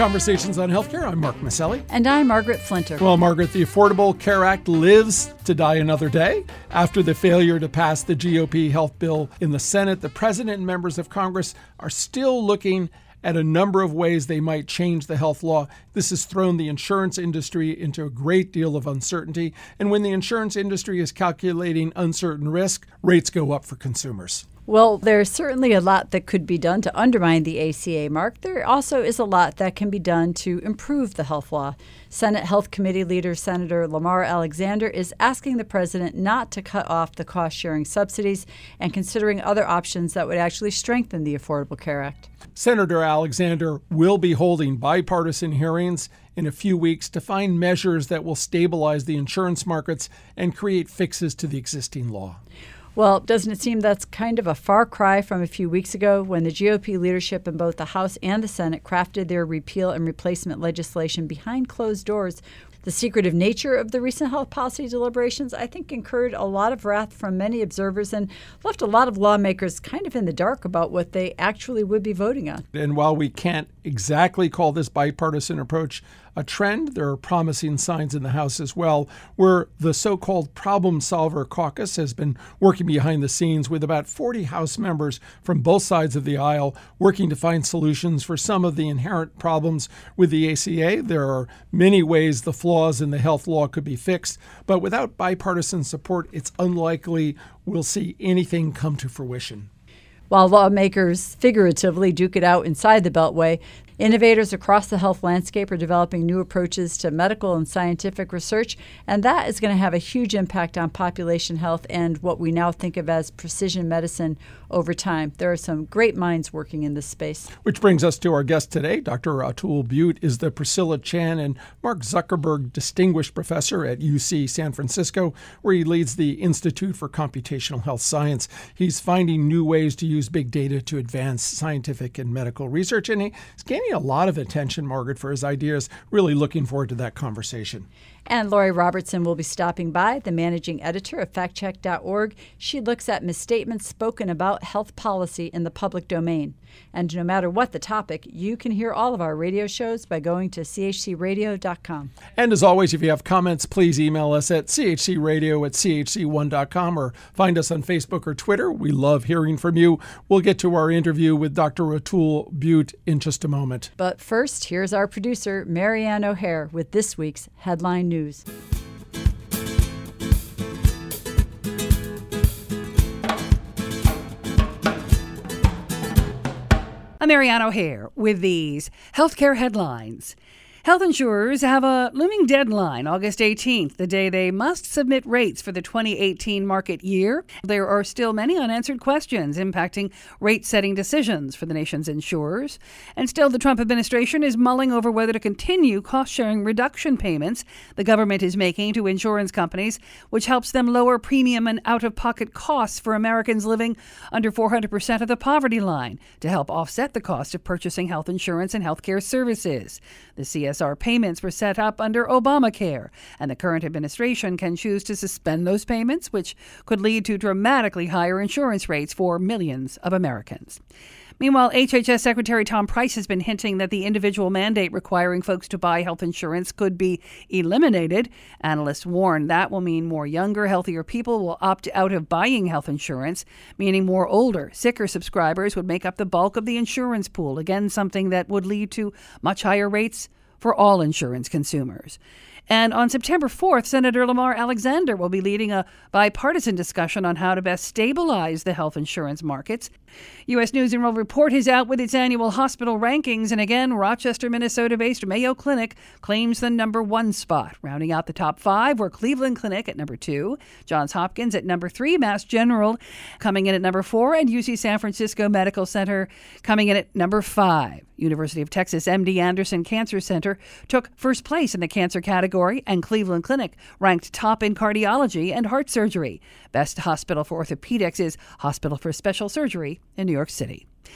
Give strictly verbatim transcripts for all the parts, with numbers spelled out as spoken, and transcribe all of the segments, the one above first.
Conversations on Healthcare. I'm Mark Maselli. And I'm Margaret Flinter. Well, Margaret, the Affordable Care Act lives to die another day. After the failure to pass the G O P health bill in the Senate, the president and members of Congress are still looking at a number of ways they might change the health law. This has thrown the insurance industry into a great deal of uncertainty. And when the insurance industry is calculating uncertain risk, rates go up for consumers. Well, there's certainly a lot that could be done to undermine the A C A, Mark. There also is a lot that can be done to improve the health law. Senate Health Committee leader Senator Lamar Alexander is asking the president not to cut off the cost-sharing subsidies and considering other options that would actually strengthen the Affordable Care Act. Senator Alexander will be holding bipartisan hearings in a few weeks to find measures that will stabilize the insurance markets and create fixes to the existing law. Well, doesn't it seem that's kind of a far cry from a few weeks ago when the G O P leadership in both the House and the Senate crafted their repeal and replacement legislation behind closed doors? The secretive nature of the recent health policy deliberations, I think, incurred a lot of wrath from many observers and left a lot of lawmakers kind of in the dark about what they actually would be voting on. And while we can't exactly call this bipartisan approach a trend, there are promising signs in the House as well, where the so-called Problem Solver Caucus has been working behind the scenes with about forty House members from both sides of the aisle working to find solutions for some of the inherent problems with the A C A. There are many ways the flaws in the health law could be fixed, but without bipartisan support, it's unlikely we'll see anything come to fruition. While lawmakers figuratively duke it out inside the Beltway, innovators across the health landscape are developing new approaches to medical and scientific research, and that is going to have a huge impact on population health and what we now think of as precision medicine over time. There are some great minds working in this space. Which brings us to our guest today. Doctor Atul Butte is the Priscilla Chan and Mark Zuckerberg Distinguished Professor at U C San Francisco, where he leads the Institute for Computational Health Science. He's finding new ways to use big data to advance scientific and medical research, and he's gaining a lot of attention, Margaret, for his ideas. Really looking forward to that conversation. And Lori Robertson will be stopping by, the managing editor of fact check dot org. She looks at misstatements spoken about health policy in the public domain. And no matter what the topic, you can hear all of our radio shows by going to c h c radio dot com. And as always, if you have comments, please email us at c h c radio at c h c one dot com or find us on Facebook or Twitter. We love hearing from you. We'll get to our interview with Doctor Atul Butte in just a moment. But first, here's our producer, Marianne O'Hare, with this week's Headline News. I'm Marianne O'Hare with these healthcare headlines. Health insurers have a looming deadline, August eighteenth, the day they must submit rates for the twenty eighteen market year. There are still many unanswered questions impacting rate-setting decisions for the nation's insurers. And still, the Trump administration is mulling over whether to continue cost-sharing reduction payments the government is making to insurance companies, which helps them lower premium and out-of-pocket costs for Americans living under four hundred percent of the poverty line to help offset the cost of purchasing health insurance and health care services. The C S R payments were set up under Obamacare, and the current administration can choose to suspend those payments, which could lead to dramatically higher insurance rates for millions of Americans. Meanwhile, H H S Secretary Tom Price has been hinting that the individual mandate requiring folks to buy health insurance could be eliminated. Analysts warn that will mean more younger, healthier people will opt out of buying health insurance, meaning more older, sicker subscribers would make up the bulk of the insurance pool, again, something that would lead to much higher rates for all insurance consumers. And on September fourth, Senator Lamar Alexander will be leading a bipartisan discussion on how to best stabilize the health insurance markets. U S News and World Report is out with its annual hospital rankings, and again, Rochester, Minnesota-based Mayo Clinic claims the number one spot. Rounding out the top five were Cleveland Clinic at number two, Johns Hopkins at number three, Mass General coming in at number four, and U C San Francisco Medical Center coming in at number five. University of Texas M D Anderson Cancer Center took first place in the cancer category, and Cleveland Clinic ranked top in cardiology and heart surgery. Best hospital for orthopedics is Hospital for Special Surgery in New York City.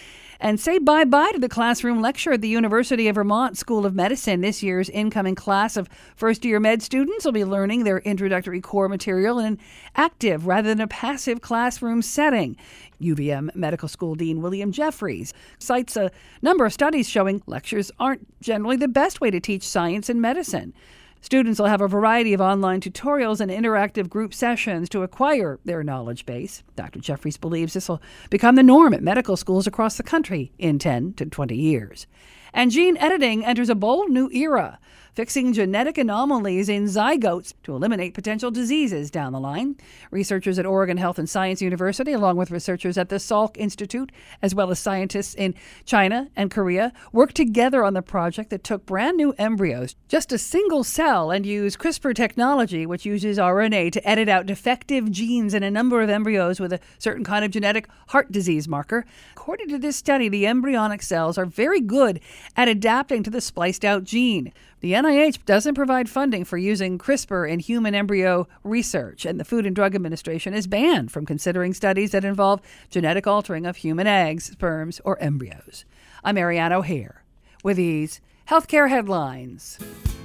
and say bye-bye to the classroom lecture at the University of Vermont School of Medicine. This year's incoming class of first-year med students will be learning their introductory core material in an active rather than a passive classroom setting. U V M Medical School Dean William Jeffries cites a number of studies showing lectures aren't generally the best way to teach science and medicine. Students will have a variety of online tutorials and interactive group sessions to acquire their knowledge base. Doctor Jeffries believes this will become the norm at medical schools across the country in ten to twenty years. And gene editing enters a bold new era, fixing genetic anomalies in zygotes to eliminate potential diseases down the line. Researchers at Oregon Health and Science University, along with researchers at the Salk Institute, as well as scientists in China and Korea, worked together on the project that took brand new embryos, just a single cell, and used CRISPR technology, which uses R N A to edit out defective genes in a number of embryos with a certain kind of genetic heart disease marker. According to this study, the embryonic cells are very good at adapting to the spliced out gene. The N I H doesn't provide funding for using CRISPR in human embryo research, and the Food and Drug Administration is banned from considering studies that involve genetic altering of human eggs, sperms, or embryos. I'm Marianne O'Hare with these healthcare headlines.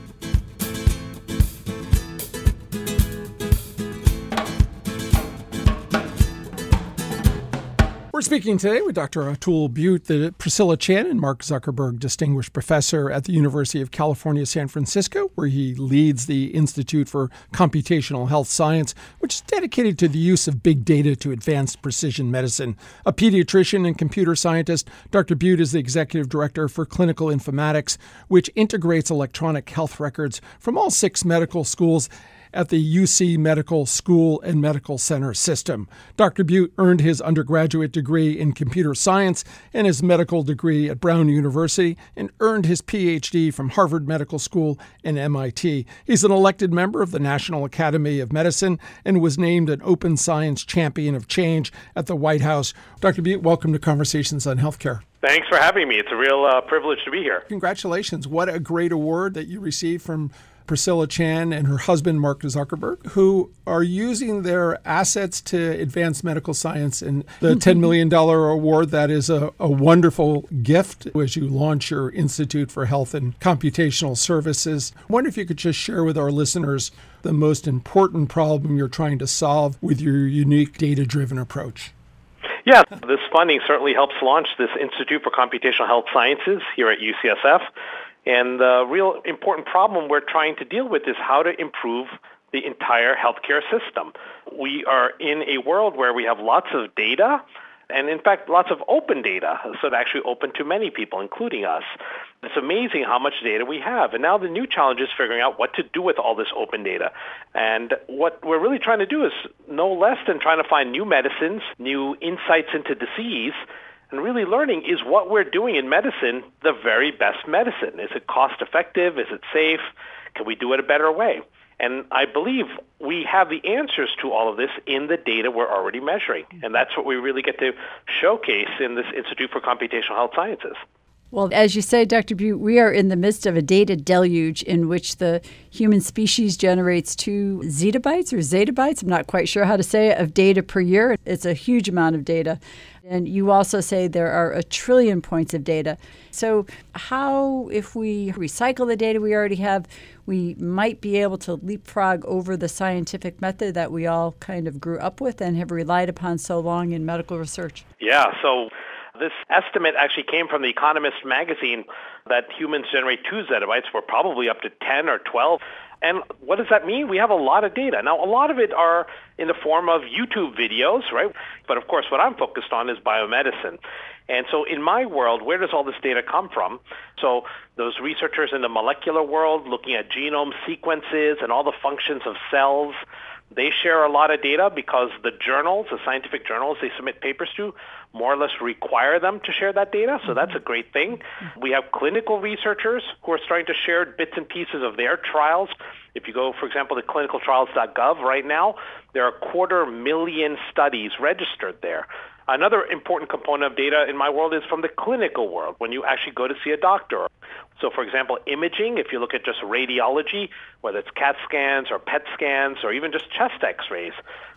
We're speaking today with Doctor Atul Butte, the Priscilla Chan and Mark Zuckerberg Distinguished Professor at the University of California, San Francisco, where he leads the Institute for Computational Health Science, which is dedicated to the use of big data to advance precision medicine. A pediatrician and computer scientist, Doctor Butte is the Executive Director for Clinical Informatics, which integrates electronic health records from all six medical schools at the U C Medical School and Medical Center system. Doctor Butte earned his undergraduate degree in computer science and his medical degree at Brown University and earned his P H D from Harvard Medical School and M I T. He's an elected member of the National Academy of Medicine and was named an Open Science Champion of Change at the White House. Doctor Butte, welcome to Conversations on Healthcare. Thanks for having me. It's a real uh, privilege to be here. Congratulations. What a great award that you received from Priscilla Chan and her husband, Mark Zuckerberg, who are using their assets to advance medical science. And the ten million dollars award, that is a, a wonderful gift as you launch your Institute for Health and Computational Services. I wonder if you could just share with our listeners the most important problem you're trying to solve with your unique data-driven approach. Yeah, this funding certainly helps launch this Institute for Computational Health Sciences here at U C S F. And the real important problem we're trying to deal with is how to improve the entire healthcare system. We are in a world where we have lots of data, and in fact, lots of open data, so it's actually open to many people, including us. It's amazing how much data we have. And now the new challenge is figuring out what to do with all this open data. And what we're really trying to do is no less than trying to find new medicines, new insights into disease, and really learning, is what we're doing in medicine the very best medicine? Is it cost effective? Is it safe? Can we do it a better way? And I believe we have the answers to all of this in the data we're already measuring. And that's what we really get to showcase in this Institute for Computational Health Sciences. Well, as you say, Doctor Butte, we are in the midst of a data deluge in which the human species generates two zettabytes or zettabytes, I'm not quite sure how to say it, of data per year. It's a huge amount of data. And you also say there are a trillion points of data. So how, if we recycle the data we already have, we might be able to leapfrog over the scientific method that we all kind of grew up with and have relied upon so long in medical research? Yeah, so this estimate actually came from The Economist magazine that humans generate two zettabytes. We're probably up to ten or twelve. And what does that mean? We have a lot of data. Now, a lot of it are in the form of YouTube videos, right? But of course, what I'm focused on is biomedicine. And so in my world, where does all this data come from? So those researchers in the molecular world looking at genome sequences and all the functions of cells, they share a lot of data because the journals, the scientific journals they submit papers to, more or less require them to share that data. So that's a great thing. We have clinical researchers who are starting to share bits and pieces of their trials. If you go, for example, to clinical trials dot gov right now, there are a quarter million studies registered there. Another important component of data in my world is from the clinical world, when you actually go to see a doctor. So, for example, imaging, if you look at just radiology, whether it's CAT scans or P E T scans or even just chest x-rays,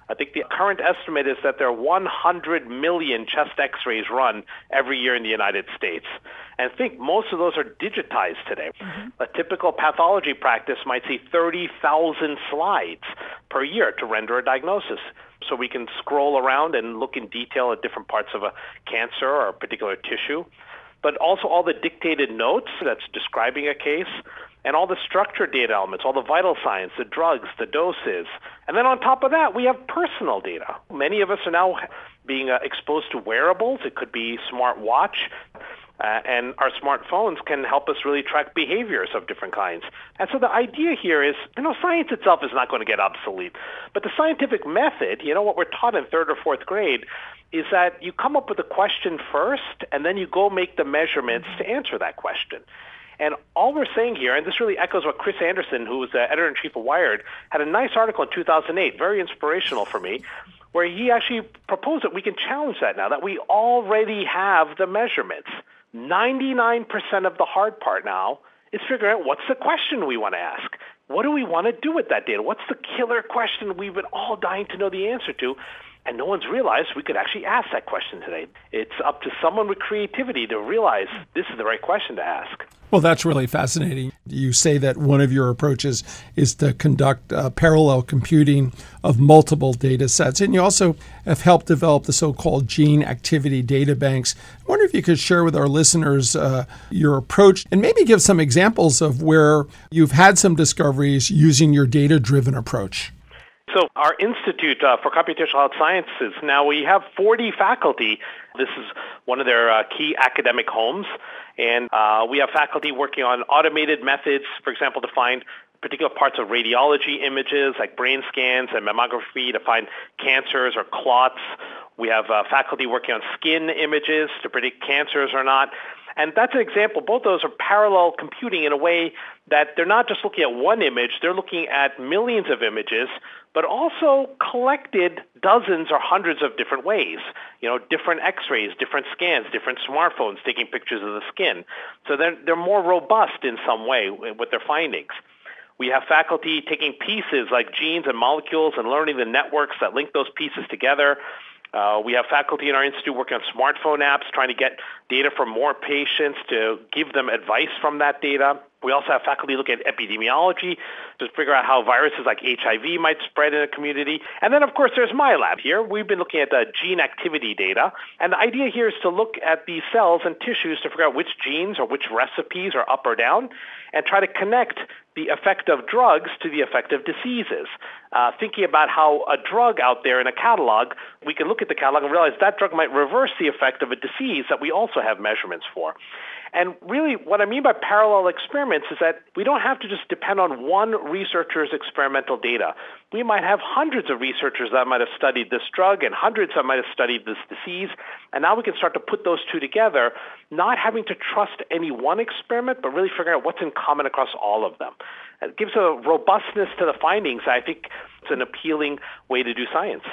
I think the current estimate is that there are one hundred million chest x-rays run every year in the United States. And I think most of those are digitized today. Mm-hmm. A typical pathology practice might see thirty thousand slides per year to render a diagnosis. So we can scroll around and look in detail at different parts of a cancer or a particular tissue. But also all the dictated notes that's describing a case, and all the structured data elements, all the vital signs, the drugs, the doses. And then on top of that, we have personal data. Many of us are now being uh, exposed to wearables. It could be smart watch. Uh, and our smartphones can help us really track behaviors of different kinds. And so the idea here is, you know, science itself is not going to get obsolete. But the scientific method, you know, what we're taught in third or fourth grade, is that you come up with a question first, and then you go make the measurements to answer that question. And all we're saying here, and this really echoes what Chris Anderson, who was the editor-in-chief of Wired, had a nice article in two thousand eight, very inspirational for me, where he actually proposed that we can challenge that now, that we already have the measurements. ninety-nine percent of the hard part now is figuring out what's the question we want to ask. What do we want to do with that data? What's the killer question we've been all dying to know the answer to? And no one's realized we could actually ask that question today. It's up to someone with creativity to realize this is the right question to ask. Well, that's really fascinating. You say that one of your approaches is to conduct uh, parallel computing of multiple data sets. And you also have helped develop the so-called gene activity data banks. I wonder if you could share with our listeners uh, your approach and maybe give some examples of where you've had some discoveries using your data-driven approach. So our Institute uh, for Computational Health Sciences, now we have forty faculty. This is one of their uh, key academic homes. And uh, we have faculty working on automated methods, for example, to find particular parts of radiology images like brain scans and mammography to find cancers or clots. We have uh, faculty working on skin images to predict cancers or not. And that's an example. Both those are parallel computing in a way that they're not just looking at one image, they're looking at millions of images, but also collected dozens or hundreds of different ways. You know, different x-rays, different scans, different smartphones taking pictures of the skin. So they're, they're more robust in some way with their findings. We have faculty taking pieces like genes and molecules and learning the networks that link those pieces together. Uh, we have faculty in our institute working on smartphone apps, trying to get data from more patients to give them advice from that data. We also have faculty look at epidemiology to figure out how viruses like H I V might spread in a community. And then, of course, there's my lab here. We've been looking at the gene activity data. And the idea here is to look at these cells and tissues to figure out which genes or which recipes are up or down and try to connect the effect of drugs to the effect of diseases. Uh, thinking about how a drug out there in a catalog, we can look at the catalog and realize that drug might reverse the effect of a disease that we also have measurements for. And really, what I mean by parallel experiments is that we don't have to just depend on one researcher's experimental data. We might have hundreds of researchers that might have studied this drug and hundreds that might have studied this disease. And now we can start to put those two together, not having to trust any one experiment, but really figuring out what's in common across all of them. It gives a robustness to the findings. I think it's an appealing way to do science.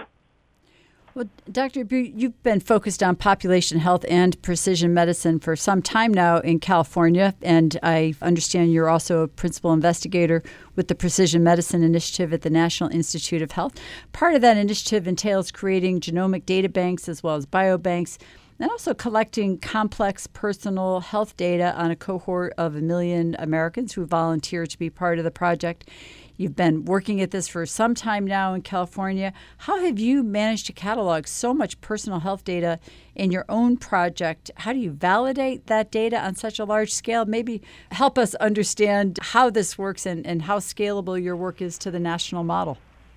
Well, Doctor Abreu, you've been focused on population health and precision medicine for some time now in California, and I understand you're also a principal investigator with the Precision Medicine Initiative at the National Institute of Health. Part of that initiative entails creating genomic data banks as well as biobanks, and also collecting complex personal health data on a cohort of a million Americans who volunteer to be part of the project. You've been working at this for some time now in California. How have you managed to catalog so much personal health data in your own project? How do you validate that data on such a large scale? Maybe help us understand how this works and, and how scalable your work is to the national model.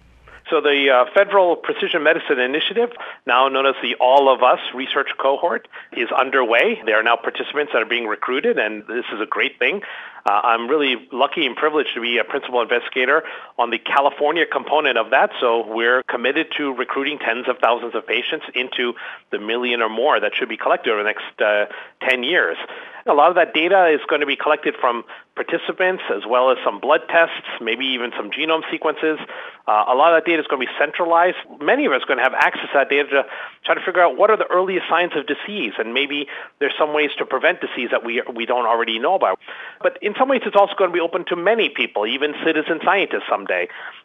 So the uh, Federal Precision Medicine Initiative, now known as the All of Us research cohort, is underway. There are now participants that are being recruited, and this is a great thing. Uh, I'm really lucky and privileged to be a principal investigator on the California component of that, so we're committed to recruiting tens of thousands of patients into the million or more that should be collected over the next uh, ten years. A lot of that data is going to be collected from participants as well as some blood tests, maybe even some genome sequences. Uh, a lot of that data is going to be centralized. Many of us are going to have access to that data to try to figure out what are the earliest signs of disease, and maybe there's some ways to prevent disease that we we don't already know about. But in some ways, it's also going to be open to many people, even citizen scientists someday.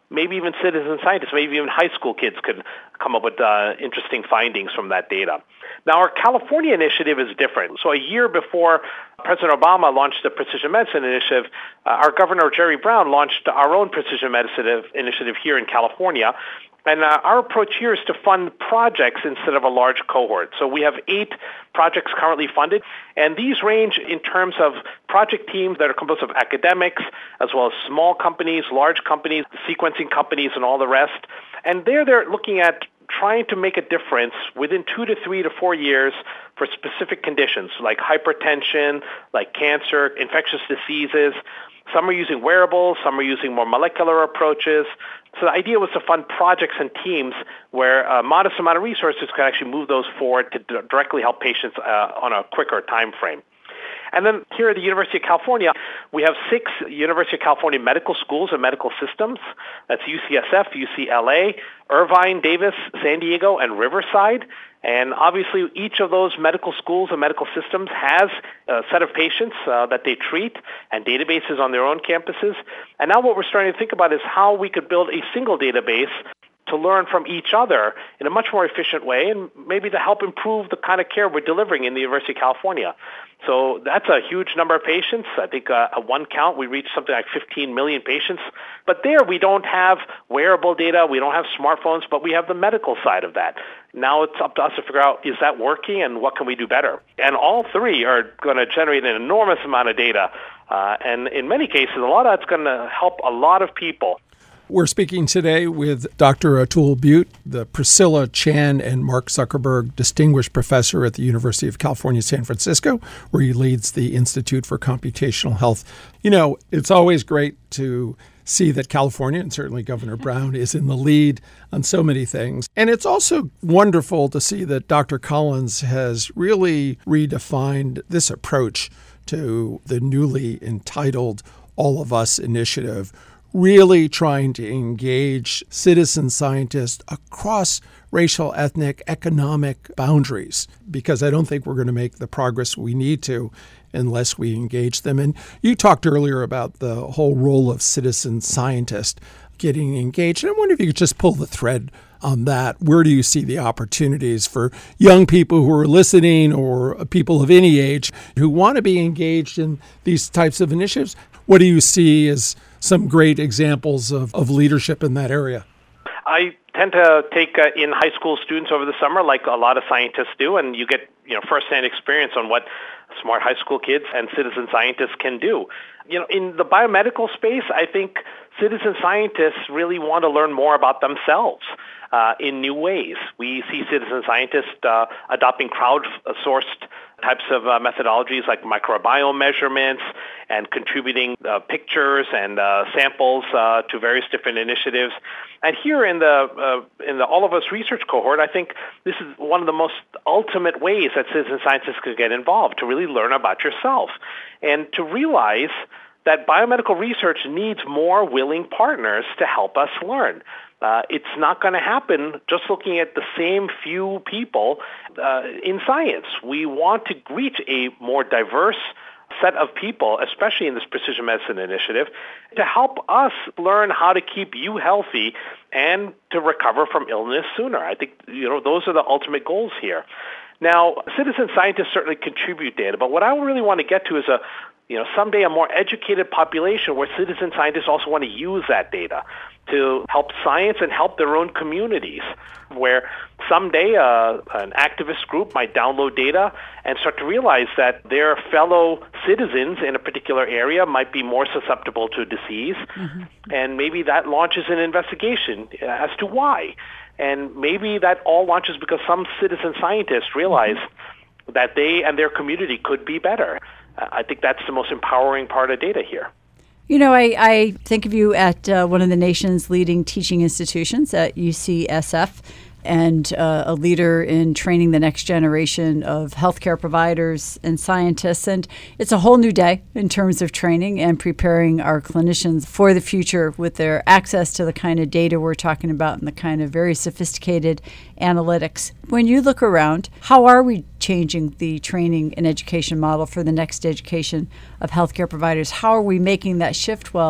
maybe even citizen scientists, maybe even high school kids could come up with uh, interesting findings from that data. Now, our California initiative is different. So a year before President Obama launched the Precision Medicine Initiative, uh, our Governor, Jerry Brown, launched our own Precision Medicine Initiative here in California. And uh, our approach here is to fund projects instead of a large cohort. So we have eight projects currently funded, and these range in terms of project teams that are composed of academics, as well as small companies, large companies, sequencing companies, and all the rest. And there they're looking at trying to make a difference within two to three to four years for specific conditions like hypertension, like cancer, infectious diseases. Some are using wearables, some are using more molecular approaches. So the idea was to fund projects and teams where a modest amount of resources could actually move those forward to d- directly help patients uh, on a quicker time frame. And then here at the University of California, we have six University of California medical schools and medical systems. That's U C S F, U C L A, Irvine, Davis, San Diego, and Riverside. And obviously, each of those medical schools and medical systems has a set of patients uh, that they treat and databases on their own campuses. And now what we're starting to think about is how we could build a single database to learn from each other in a much more efficient way and maybe to help improve the kind of care we're delivering in the University of California. So that's a huge number of patients. I think uh, at one count, we reached something like fifteen million patients. But there we don't have wearable data, we don't have smartphones, but we have the medical side of that. Now it's up to us to figure out, is that working and what can we do better? And all three are going to generate an enormous amount of data. Uh, and in many cases, a lot of that's going to help a lot of people. We're speaking today with Doctor Atul Butte, the Priscilla Chan and Mark Zuckerberg Distinguished Professor at the University of California, San Francisco, where he leads the Institute for Computational Health. You know, it's always great to see that California, and certainly Governor Brown, is in the lead on so many things. And it's also wonderful to see that Doctor Collins has really redefined this approach to the newly entitled All of Us initiative, really trying to engage citizen scientists across racial, ethnic, economic boundaries, because I don't think we're going to make the progress we need to unless we engage them. And you talked earlier about the whole role of citizen scientist getting engaged. And I wonder if you could just pull the thread on that. Where do you see the opportunities for young people who are listening or people of any age who want to be engaged in these types of initiatives? What do you see as some great examples of, of leadership in that area? I tend to take uh, in high school students over the summer, like a lot of scientists do, and you get you know firsthand experience on what smart high school kids and citizen scientists can do. You know, in the biomedical space, I think citizen scientists really want to learn more about themselves uh, in new ways. We see citizen scientists uh, adopting crowd-sourced types of uh, methodologies like microbiome measurements and contributing uh, pictures and uh, samples uh, to various different initiatives. And here in the uh, in the All of Us research cohort, I think this is one of the most ultimate ways that citizen scientists could get involved, to really learn about yourself and to realize that biomedical research needs more willing partners to help us learn. Uh, it's not going to happen just looking at the same few people uh, in science. We want to reach a more diverse set of people, especially in this Precision Medicine Initiative, to help us learn how to keep you healthy and to recover from illness sooner. I think you know those are the ultimate goals here. Now, citizen scientists certainly contribute data, but what I really want to get to is a you know, someday a more educated population where citizen scientists also want to use that data to help science and help their own communities, where someday uh, an activist group might download data and start to realize that their fellow citizens in a particular area might be more susceptible to disease, mm-hmm. and maybe that launches an investigation as to why. And maybe that all launches because some citizen scientists realize mm-hmm. that they and their community could be better. I think that's the most empowering part of data here. You know, I, I think of you at uh, one of the nation's leading teaching institutions at U C S F, and uh, a leader in training the next generation of healthcare providers and scientists. And it's a whole new day in terms of training and preparing our clinicians for the future with their access to the kind of data we're talking about and the kind of very sophisticated analytics. When you look around, how are we changing the training and education model for the next education of healthcare providers? How are we making that shift while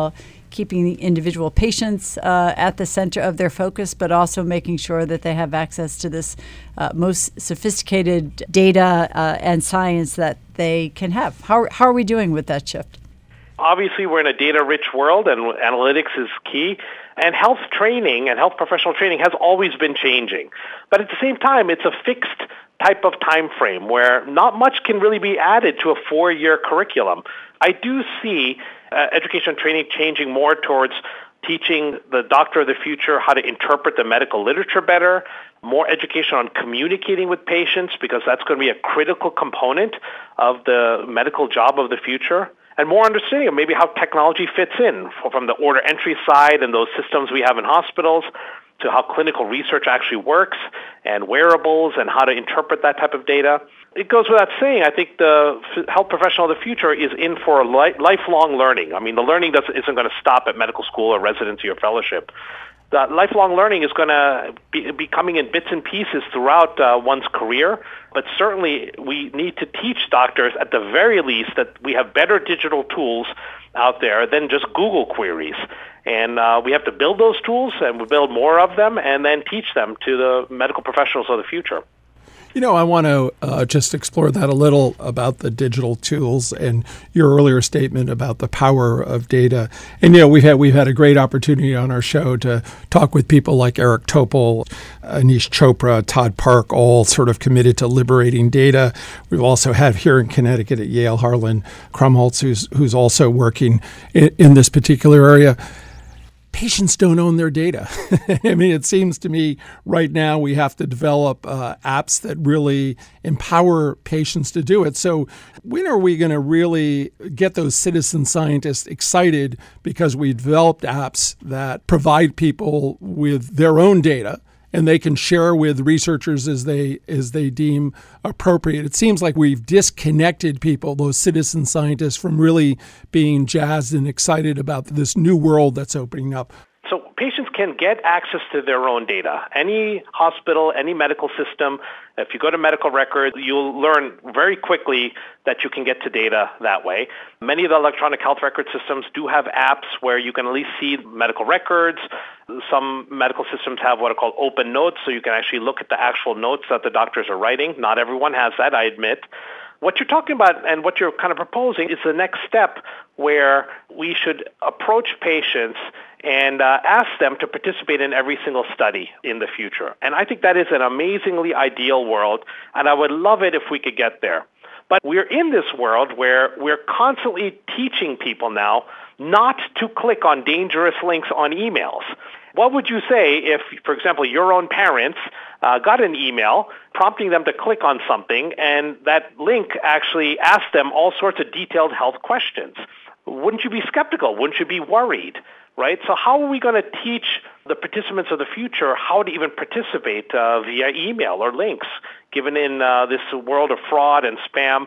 keeping the individual patients uh, at the center of their focus, but also making sure that they have access to this uh, most sophisticated data uh, and science that they can have. How, how are we doing with that shift? Obviously, we're in a data-rich world, and analytics is key. And health training and health professional training has always been changing. But at the same time, it's a fixed type of time frame where not much can really be added to a four-year curriculum. I do see uh, education and training changing more towards teaching the doctor of the future how to interpret the medical literature better, more education on communicating with patients, because that's going to be a critical component of the medical job of the future, and more understanding of maybe how technology fits in, from the order entry side and those systems we have in hospitals to how clinical research actually works and wearables and how to interpret that type of data. It goes without saying, I think the health professional of the future is in for li- lifelong learning. I mean, the learning doesn't, isn't going to stop at medical school or residency or fellowship. The lifelong learning is going to be, be coming in bits and pieces throughout uh, one's career, but certainly we need to teach doctors at the very least that we have better digital tools out there than just Google queries. And uh, we have to build those tools, and we build more of them, and then teach them to the medical professionals of the future. You know, I want to uh, just explore that a little about the digital tools and your earlier statement about the power of data. And, you know, we've had we've had a great opportunity on our show to talk with people like Eric Topol, Anish Chopra, Todd Park, all sort of committed to liberating data. We've also had here in Connecticut at Yale, Harlan Krumholtz, who's, who's also working in, in this particular area. Patients don't own their data. I mean, it seems to me right now we have to develop uh, apps that really empower patients to do it. So when are we going to really get those citizen scientists excited because we developed apps that provide people with their own data and they can share with researchers as they as they deem appropriate? It seems like we've disconnected people, those citizen scientists, from really being jazzed and excited about this new world that's opening up. So patients can get access to their own data. Any hospital, any medical system, if you go to medical records, you'll learn very quickly that you can get to data that way. Many of the electronic health record systems do have apps where you can at least see medical records. Some medical systems have what are called open notes, so you can actually look at the actual notes that the doctors are writing. Not everyone has that, I admit. What you're talking about and what you're kind of proposing is the next step where we should approach patients and uh, ask them to participate in every single study in the future. And I think that is an amazingly ideal world, and I would love it if we could get there. But we're in this world where we're constantly teaching people now not to click on dangerous links on emails. What would you say if, for example, your own parents uh, got an email prompting them to click on something, and that link actually asked them all sorts of detailed health questions? Wouldn't you be skeptical? Wouldn't you be worried? Right? So how are we going to teach the participants of the future how to even participate uh, via email or links, given in uh, this world of fraud and spam?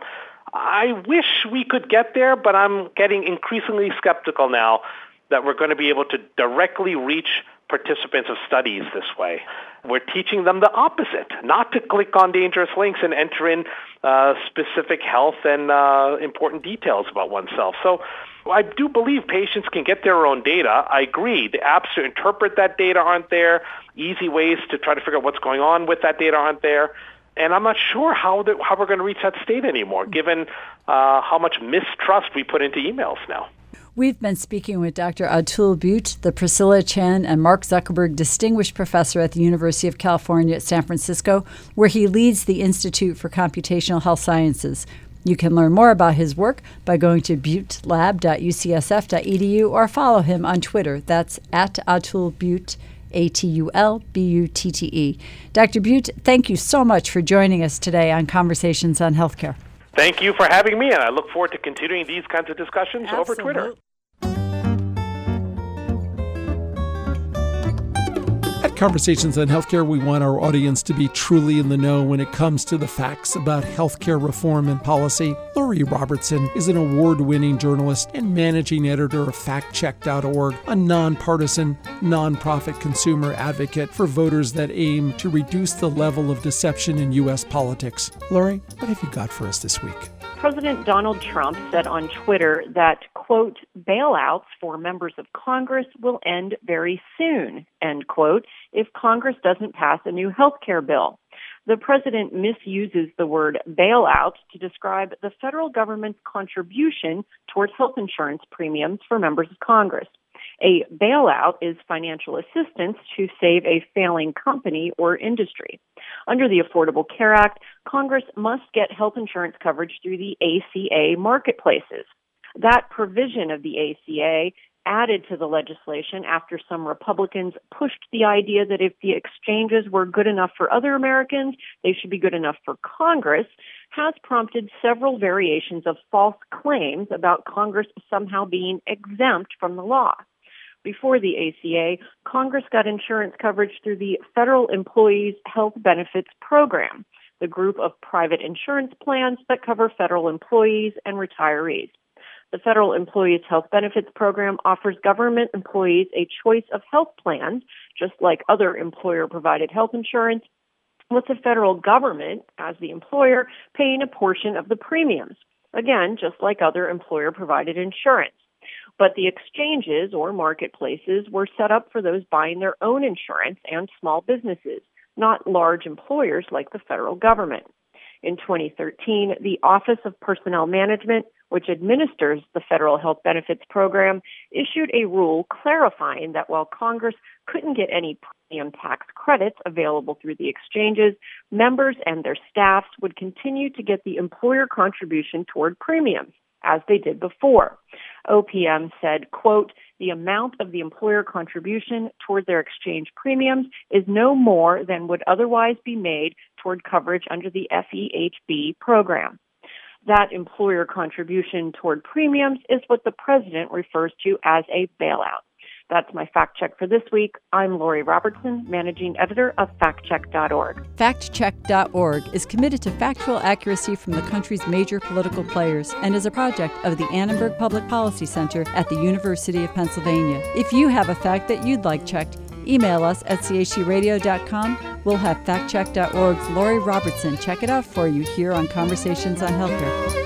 I wish we could get there, but I'm getting increasingly skeptical now that we're going to be able to directly reach participants of studies this way. We're teaching them the opposite, not to click on dangerous links and enter in uh, specific health and uh, important details about oneself. So I do believe patients can get their own data. I agree. The apps to interpret that data aren't there. Easy ways to try to figure out what's going on with that data aren't there. And I'm not sure how the, how we're going to reach that state anymore, given uh, how much mistrust we put into emails now. We've been speaking with Doctor Atul Butte, the Priscilla Chan and Mark Zuckerberg Distinguished Professor at the University of California at San Francisco, where he leads the Institute for Computational Health Sciences. You can learn more about his work by going to butte lab dot u c s f dot e d u or follow him on Twitter. That's at Atul Butte, A T U L B U T T E. Doctor Butte, thank you so much for joining us today on Conversations on Healthcare. Thank you for having me, and I look forward to continuing these kinds of discussions Absolutely. over Twitter. At Conversations on Healthcare, we want our audience to be truly in the know when it comes to the facts about healthcare reform and policy. Lori Robertson is an award-winning journalist and managing editor of fact check dot org, a nonpartisan, nonprofit consumer advocate for voters that aim to reduce the level of deception in U S politics. Lori, what have you got for us this week? President Donald Trump said on Twitter that, quote, bailouts for members of Congress will end very soon, end quote, if Congress doesn't pass a new health care bill. The president misuses the word bailout to describe the federal government's contribution toward health insurance premiums for members of Congress. A bailout is financial assistance to save a failing company or industry. Under the Affordable Care Act, Congress must get health insurance coverage through the A C A marketplaces. That provision of the A C A, added to the legislation after some Republicans pushed the idea that if the exchanges were good enough for other Americans, they should be good enough for Congress, has prompted several variations of false claims about Congress somehow being exempt from the law. Before the A C A, Congress got insurance coverage through the Federal Employees Health Benefits Program, the group of private insurance plans that cover federal employees and retirees. The Federal Employees Health Benefits Program offers government employees a choice of health plans, just like other employer-provided health insurance, with the federal government, as the employer, paying a portion of the premiums. Again, just like other employer-provided insurance. But the exchanges or marketplaces were set up for those buying their own insurance and small businesses, not large employers like the federal government. In twenty thirteen, the Office of Personnel Management, which administers the Federal Health Benefits Program, issued a rule clarifying that while Congress couldn't get any premium tax credits available through the exchanges, members and their staffs would continue to get the employer contribution toward premiums, as they did before. O P M said, quote, the amount of the employer contribution toward their exchange premiums is no more than would otherwise be made toward coverage under the F E H B program. That employer contribution toward premiums is what the president refers to as a bailout. That's my fact check for this week. I'm Lori Robertson, managing editor of fact check dot org. fact check dot org is committed to factual accuracy from the country's major political players and is a project of the Annenberg Public Policy Center at the University of Pennsylvania. If you have a fact that you'd like checked, email us at c h c radio dot com. We'll have fact check dot org's Lori Robertson check it out for you here on Conversations on Healthcare.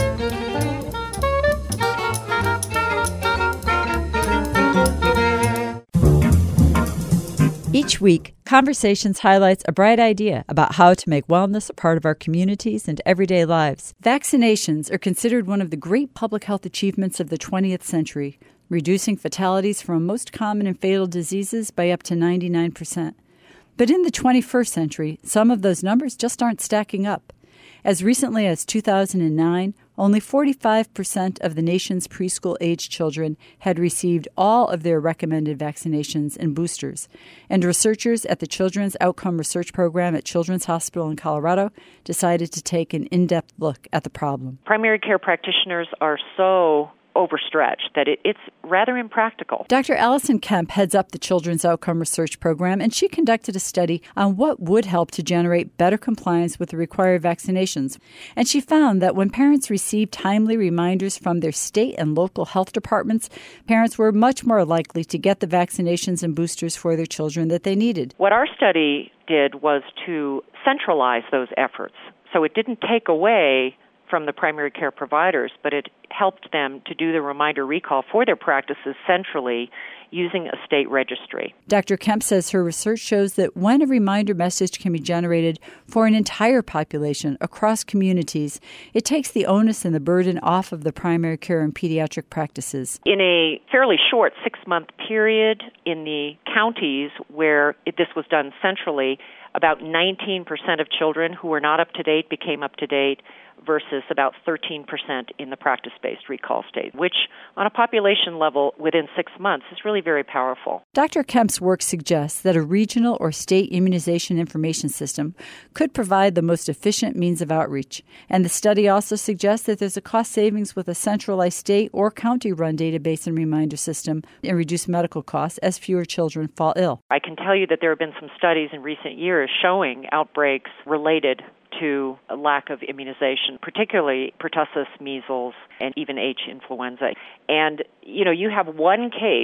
Each week, Conversations highlights a bright idea about how to make wellness a part of our communities and everyday lives. Vaccinations are considered one of the great public health achievements of the twentieth century, reducing fatalities from most common and fatal diseases by up to ninety-nine percent. But in the twenty-first century, some of those numbers just aren't stacking up. As recently as two thousand nine, only forty-five percent of the nation's preschool-age children had received all of their recommended vaccinations and boosters, and researchers at the Children's Outcome Research Program at Children's Hospital in Colorado decided to take an in-depth look at the problem. Primary care practitioners are so overstretched that it, it's rather impractical. Doctor Allison Kemp heads up the Children's Outcome Research Program, and she conducted a study on what would help to generate better compliance with the required vaccinations. And she found that when parents received timely reminders from their state and local health departments, parents were much more likely to get the vaccinations and boosters for their children that they needed. What our study did was to centralize those efforts. So it didn't take away from the primary care providers, but it helped them to do the reminder recall for their practices centrally using a state registry. Doctor Kemp says her research shows that when a reminder message can be generated for an entire population across communities, it takes the onus and the burden off of the primary care and pediatric practices. In a fairly short six-month period in the counties where it, this was done centrally, about nineteen percent of children who were not up to date became up to date versus about thirteen percent in the practice-based recall state, which on a population level within six months is really very powerful. Doctor Kemp's work suggests that a regional or state immunization information system could provide the most efficient means of outreach. And the study also suggests that there's a cost savings with a centralized state or county-run database and reminder system and reduce medical costs as fewer children fall ill. I can tell you that there have been some studies in recent years showing outbreaks related to a lack of immunization, particularly pertussis, measles, and even H influenza. And, you know, you have one case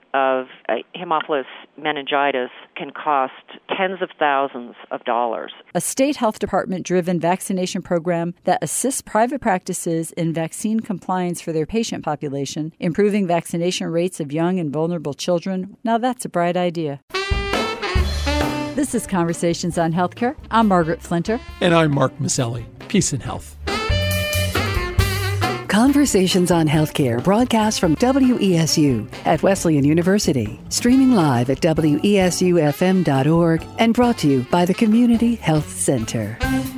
of uh, Haemophilus meningitis can cost tens of thousands of dollars. A state health department-driven vaccination program that assists private practices in vaccine compliance for their patient population, improving vaccination rates of young and vulnerable children. Now that's a bright idea. This is Conversations on Healthcare. I'm Margaret Flinter. And I'm Mark Maselli. Peace and health. Conversations on Healthcare broadcast from W E S U at Wesleyan University, streaming live at W E S U F M dot org and brought to you by the Community Health Center.